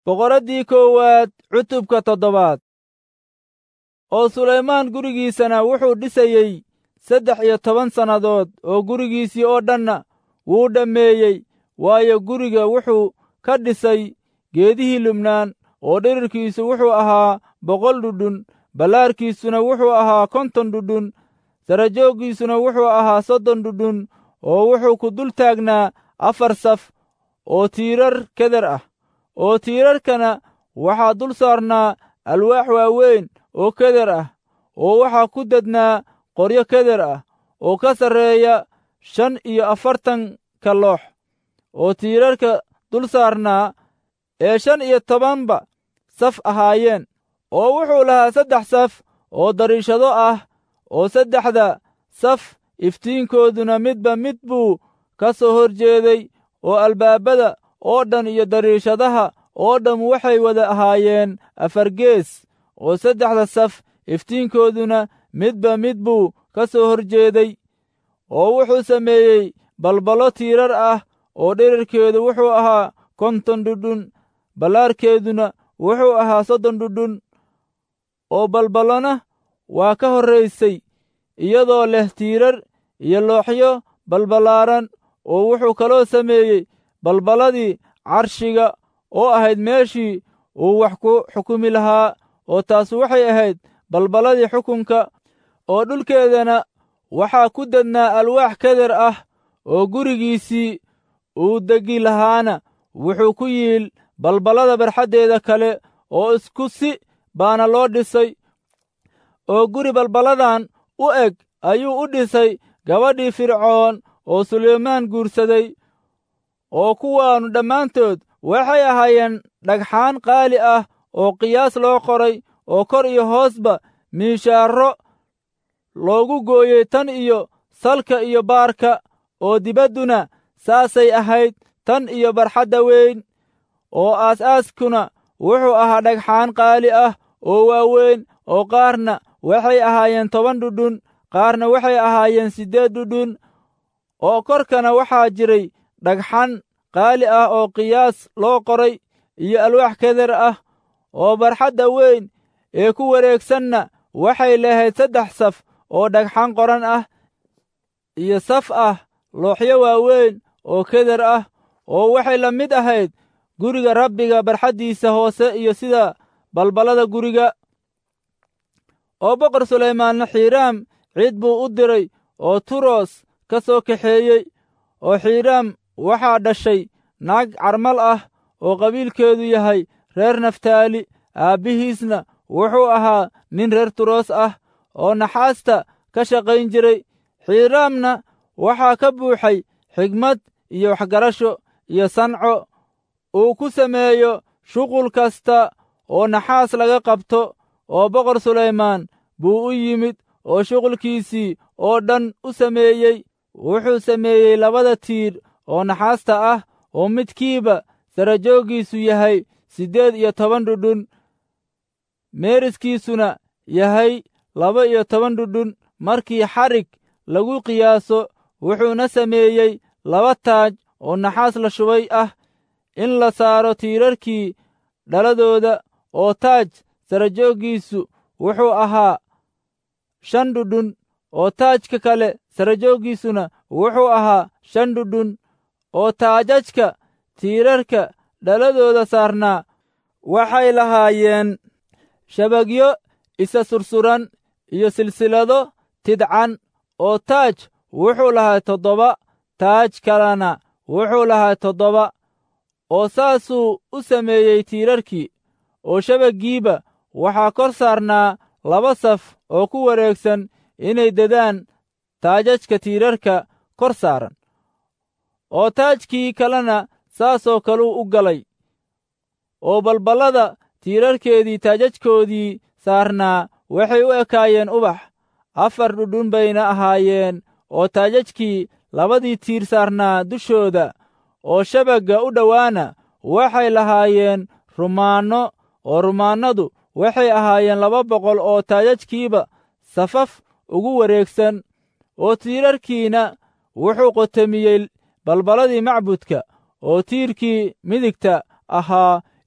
boqoraddii koowaad cutubka 7. oo sulaymaan gurigiisana wuxuu dhisayey 13 sannadood oo gurigiisii oo dhanna wuu dhammeeyey, waayo guriga wuxuu ka dhisay geedihii lubnaan, oo dhirirkiisu wuxuu ahaa 100 dhudhun, ballaarkiisuna wuxuu ahaa 50 dhudhun, sarajooggiisuna wuxuu ahaa 30 dhudhun, oo wuxuu ku dul taagnaa 4 saf oo tiirar keder ah, oo tiirarkana waxaa dul saarnaa alwaax waaweyn oo keder ah, oo waxaa ku dednaa qoryo keder ah oo ka sarreeya 45 loox, oo tiirarka dul saarnaa ee 15 saf ahaayeen. oo wuxuu lahaa 3 saf oo dariishado ah, oo 3 saf iftiinkooduna midba mid buu ka soo hor jeeday, oo albaabada oo dhan iyo dariishadaha oo dhammu waxay wada ahaayeen 4 gees, oo 3 saf iftiinkooduna midba mid buu ka soo hor jeeday. oo wuxuu sameeyey balballo tiirar ah, oo dhirirkeedu wuxuu ahaa 50 dhudhun, ballaarkeeduna wuxuu ahaa 30 dhudhun, oo balballona waa ka horraysay, iyadoo leh tiirar iyo looxyo balballaaran. oo wuxuu kaloo sameeyey balballadii carshiga oo ahayd meeshii uu wax ku xukumi lahaa, oo taas waxay ahayd balballadii xukunka. oo dhulkeedana waxaa ku dednaa alwaax keder ah, oo gurigiisii uu degi lahaana wuxuu ku yiil balballada barxaddeeda kale, oo isku si baana loo dhisay. oo guri balballadan u eg ayuu u dhisay gabadhii Fircoon oo Sulaymaan guursaday. oo kuwaannu dhammaantood waxay ahaayeen dhagxaan qaali ah oo qiyaas loo qoray, oo kor iyo hoosba miishaaro loogu gooyey, tan iyo salka iyo baarka, oo dibadduna saasay ahayd tan iyo barxadda weyn. oo aas-aaskuna wuxuu ahaa dhagxaan qaali ah oo waaweyn, oo qaarna waxay ahaayeen 10 dhudhun, qaarna waxay ahaayeen 8 dhudhun. oo korkana waxaa jiray dhagxan qaali ah oo qiyaas loo qoray, iyo alwaax keder ah. oo barxadda weyn ee ku wareegsanna waxay lahayd 3 saf oo dhagxan qoran ah, iyo saf ah looxyo waaweyn oo keder ah. oo waxay la mid ahayd guriga Rabbiga barxaddiisa hoose, iyo sida balballada guriga. oo boqor Sulaymaanna Xiiraam cid buu u diray oo Turos ka soo kaxeeyey. oo Xiiraam waxaa dhashay naag carmal ah oo qabiilkeedu yahay reer Naftaali, aabbihiisna wuxuu ahaa nin reer Turos ah oo naxaasta ka shaqayn jiray. Xiiraamna waxaa ka buuxay xigmad iyo waxgarasho iyo sanco uu ku sameeyo shuqul kasta oo naxaas laga qabto. oo boqor Sulaymaan buu u yimid oo shuqulkiisii oo dhan u sameeyey. wuxuu sameeyey 2 tiir oo naxaasta ah, oo midkiiba sarajooggiisu yahay 18 dhudhun, meeriskiisuna yahay 12 dhudhun markii xarig lagu qiyaaso. wuxuuna sameeyey 2 taaj oo naxaas la shubay ah in la saaro tiirarkii dhaladooda, oo taaj sarajooggiisu wuxuu ahaa 5 dhudhun, oo taajka kale sarajooggiisuna wuxuu ahaa 5 dhudhun. oo taajajka tiirarka dhaladooda saarnaa waxay lahaayeen shabagyo isa sursuran iyo silsilado tidcan. oo taaj wuxuu lahaa 7, taaj kalena wuxuu lahaa 7. oo saasuu u sameeyey tiirarkii. oo shabaggiiba waxaa kor saarnaa 2 saf oo ku wareegsan inay dedaan taajajka tiirarka kor saaran. oo taajkii kalena saasoo kaluu u galay. oo balballada tiirarkeedii taajajkoodii saarnaa waxay u ekaayeen ubax, 4 dhudhun bayna ahaayeen. oo taajajkii 2 tiir saarnaa dushooda oo shabagga u dhowaana waxay lahaayeen rumaanno. oo rumaannadu waxay ahaayeen 200 oo taajajkiiba safaf ugu wareegsan. oo tiirarkiina wuxuu qotomiyey balballadii macbudka. oo tiirkii midigta ahaa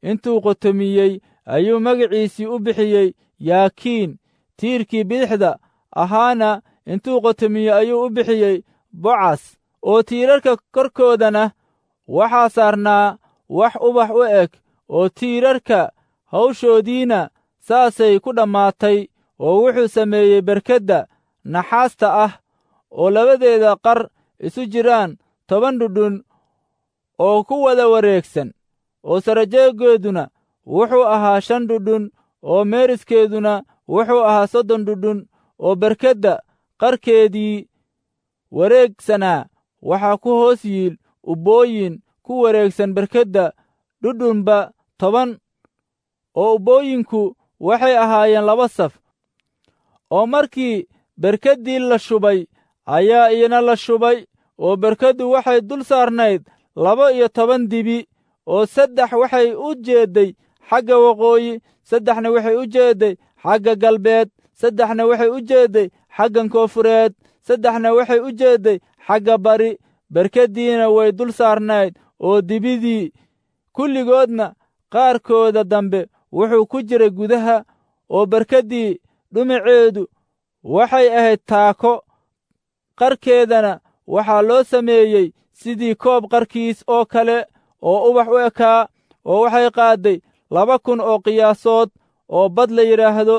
intuu qotomiyey ayuu magaciisii u bixiyey yaakiin. tiirkii bidixda ahaana intuu qotomiyey ayuu u bixiyey bocas. oo tiirarka korkoodana waxaa saarnaa wax ubax u eg, oo tiirarka hawshoodiina saasay ku dhammaatay. oo wuxuu sameeyey berkedda naxaasta ah oo labadeeda qar isu jiraan 10 dhudhun oo ku wada wareegsan, oo sarajeegeeduna wuxuu ahaa 5 dhudhun, oo meeriskeeduna wuxuu ahaa 30 dhudhun. oo berkedda qarkeedii wareegsanaa waxaa ku hoos yiil ubbooyin ku wareegsan berkedda dhudhunba 10, oo ubbooyinku waxay ahaayeen 2 saf. oo markii berkeddii la shubay ayaa iyana la shubay, oo berkeddu waxay dul saarnayd 12 dibi, oo 3 waxay u jeedday xagga waqooyi, 3na waxay u jeedday xagga galbeed, 3na waxay u jeedday xaggan koonfureed, 3na waxay u jeedday xagga bari. berkeddiina way dul saarnayd, oo dibidii kulligoodna qaarkooda dambe wuxuu ku jiray gudaha. oo berkeddii dhumaceedu waxay ahayd taako, qarkeedana waxaa loo sameeyey sidii koob qarkiis oo kale oo ubax u ekaa. oo waxay qaadday 2,000 oo qiyaasood oo bad la yidhaahdo.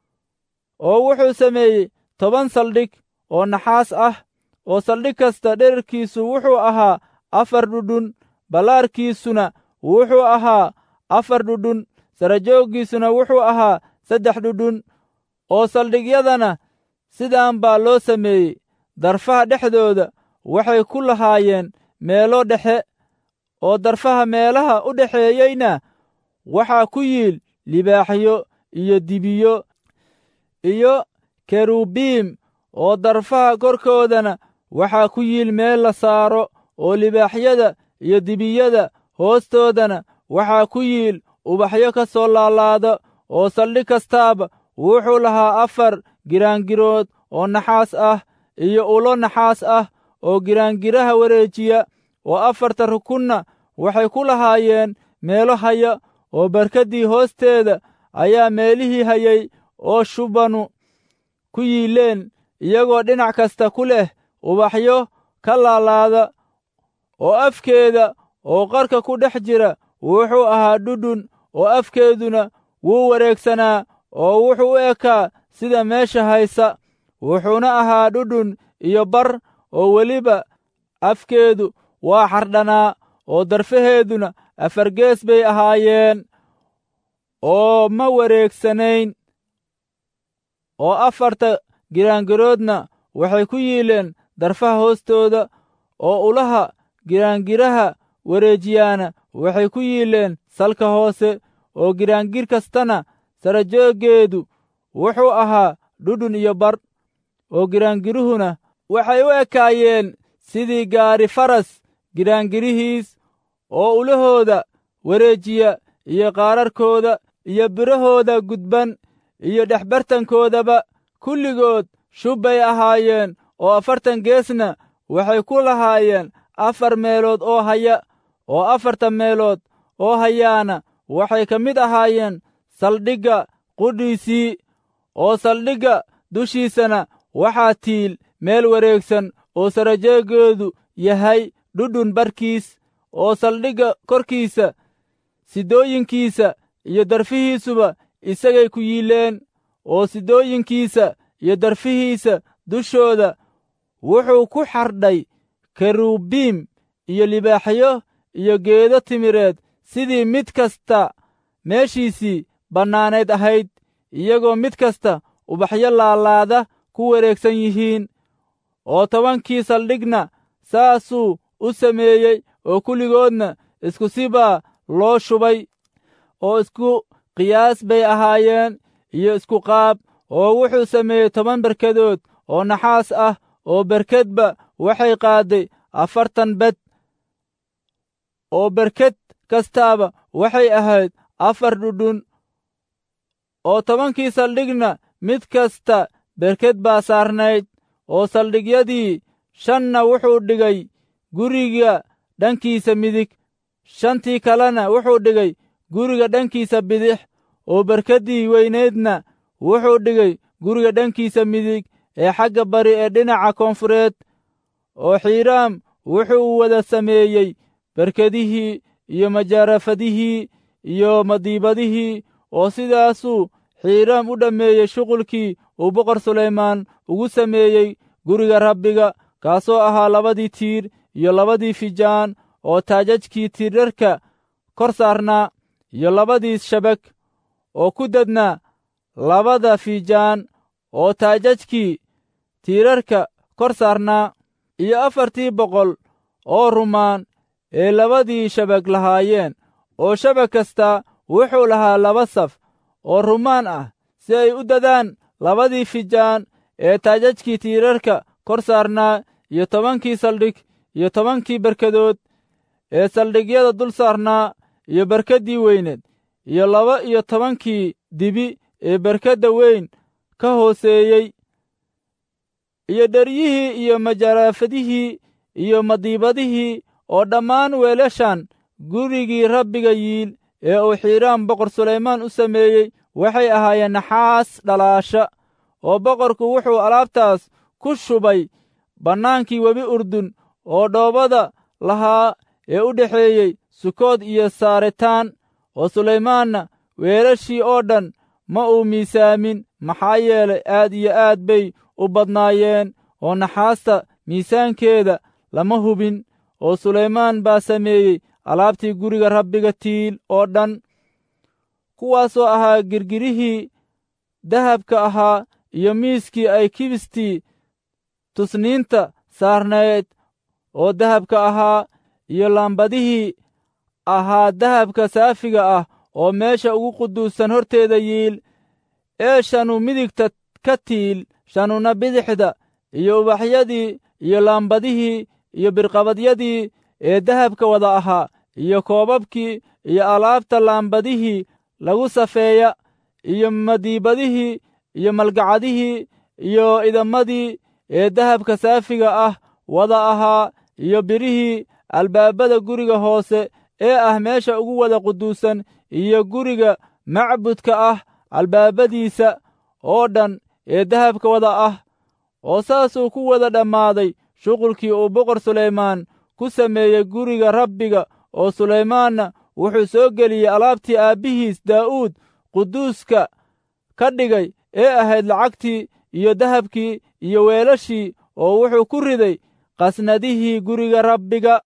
oo wuxuu sameeyey 10 saldhig oo naxaas ah, oo saldhig kasta dhererkiisu wuxuu ahaa 4 dhudhun, ballaarkiisuna wuxuu ahaa 4 dhudhun, sarajooggiisuna wuxuu ahaa 3 dhudhun. oo saldhigyadana sidaan baa loo sameeyey. darfaha dhexdooda waxay ku lahaayeen meelo dhexe, oo darfaha meelaha u dhexeeyeyna waxaa ku yiil libaaxyo iyo dibiyo iyo kerubiim. oo darfaha korkoodana waxaa ku yiil meel la saaro, oo libaaxyada iyo dibiyada hoostoodana waxaa ku yiil ubaxyo ka soo laalaada. oo saldhig kastaaba wuxuu lahaa 4 giraangirood oo naxaas ah iyo ulo naxaas ah oo giraangiraha wareejiya. oo 4 rukunna waxay ku lahaayeen meelo haya. oo berkeddii hoosteeda ayaa meelihii hayay oo shubanu ku yiileen, iyagoo dhinac kasta ku leh ubaxyo ka laalaada. oo afkeeda oo qarka ku dhex jira wuxuu ahaa dhudhun, oo afkeeduna wuu wareegsanaa, oo wuxuu u ekaa sida meesha haysa. wuxuuna ahaa dhudhun iyo bar, oo weliba afkeedu waa xardhanaa, oo darfaheeduna 4 gees bay ahaayeen oo ma wareegsanayn. oo 4 giraangiroodna waxay ku yiileen darfaha hoostooda. oo ulaha giraangiraha wareejiyaana waxay ku yiileen salka hoose. oo giraangir kastana sarajooggeedu wuxuu ahaa dhudhun iyo bar. oo giraangiruhuna waxay u ekaayeen sidii gaari faras giraangirihiis. oo ulahooda wareejiya iyo qaararkooda iyo birahooda gudban iyo dhexbartankoodaba kulligood shub bay ahaayeen. oo 40 geesna waxay ku lahaayeen 4 meelood oo haya. oo 4 meelood oo hayaana waxay ka mid ahaayeen saldhigga qudhiisii. oo saldhigga dushiisana waxaa tiil meel wareegsan oo sarajeegeedu yahay dhudhun barkiis. oo saldhigga korkiisa sidooyinkiisa iyo darfihiisuba isagay ku yiileen. oo sidooyinkiisa iyo darfihiisa dushooda wuxuu ku xardhay kerubiim iyo libaaxyo iyo geedo timireed, sidii mid kasta meeshiisii bannaanayd ahayd, iyagoo mid kasta ubaxyo laalaada ku wareegsan yihiin. oo 10kii saldhigna saasuu u sameeyey, oo kulligoodna isku si baa loo shubay. oo isku qiyaas bay ahaayeen iyo isku qaab. oo wuxuu sameeyey 10 berkedood oo naxaas ah, oo berkedba waxay qaadday 40 bed. oo berked kastaaba waxay ahayd 4 dhudhun. oo 10kii saldhigna mid kasta berked baa saarnayd. oo saldhigyadii 5na wuxuu dhigay guriga dhankiisa midig, 5tii kalena wuxuu dhigay guriga dhankiisa bidix, oo barkaddii weyneedna wuxuu dhigay guriga dhankiisa midig ee xagga bari ee dhinaca koonfureed. oo Xiiraam wuxuu wada sameeyey barkadihii iyo majaarafadihii iyo madiibadihii, oo sidaasuu Xiiraam u dhammeeyey shuqulkii uu boqor Sulaymaan ugu sameeyey guriga Rabbiga, kaasoo ahaa 2 tiir iyo 2 fijaan oo taajajkii tiirarka kor saarnaa, iyo 2 shabag oo ku dadnaa 2 fijaan oo taajajkii tiirarka kor saarnaa, iyo 4 boqol oo rumaan ee 2 shabag lahaayeen, oo shabag kasta wuxuu lahaa 2 saf oo rumaan ah, si ay u dadaan 2 fijaan ee taajajkii tiirarka kor saarnaa, iyo 10 saldhig iyo 10 barkadood ee saldhigyada dul saarnaa, iyo barkaddii weyneed, iyo 12 dibi ee barkadda weyn ka hooseeyey, iyo dheryihii iyo majaarafadihii iyo madiibadihii oo dhammaan weelashan gurigii Rabbiga yiil ee uu Xiiraam boqor Sulaymaan u sameeyey waxay ahaayeen naxaas dhalaasha. oo boqorku wuxuu alaabtaas ku shubay bannaankii webi Urdun oo dhoobada lahaa ee u dhexeeyey Sukood iyo Saaretaan. oo Sulaymaanna weelashii oo dhan ma uu miisaamin, maxaa yeelay aad iyo aad bay u badnaayeen, oo naxaasta miisaankeeda lama hubin. oo Sulaymaan baa sameeyey alaabtii guriga Rabbiga tiil oo dhan, kuwaasoo ahaa girgirihii dahabka ahaa, iyo miiskii ay kibistii tusniinta saarnayd oo dahabka ahaa, iyo laambadihii ahaa dahabka saafiga ah oo meesha ugu quduusan horteeda yiil, ee 5 midigta ka tiil, 5na bidixda, iyo ubaxyadii iyo laambadihii iyo birqabadyadii ee dahabka wada ahaa, iyo koobabkii iyo alaabta laambadihii lagu safeeya, iyo madiibadihii iyo malgacadihii iyo idamadii ee dahabka saafiga ah wada ahaa, iyo birihii albaabada guriga hoose ee ah meesha ugu wada quduusan, iyo guriga macbudka ah albaabadiisa oo dhan ee dahabka wada ah. oo saasuu ku wada dhammaaday shuqulkii uu boqor Sulaymaan ku sameeyey guriga Rabbiga. oo Sulaymaanna wuxuu soo geliyey alaabtii aabbihiis Daa'uud quduuska ka dhigay ee ahayd lacagtii iyo dahabkii iyo weelashii, oo wuxuu ku riday qasnadihii guriga Rabbiga.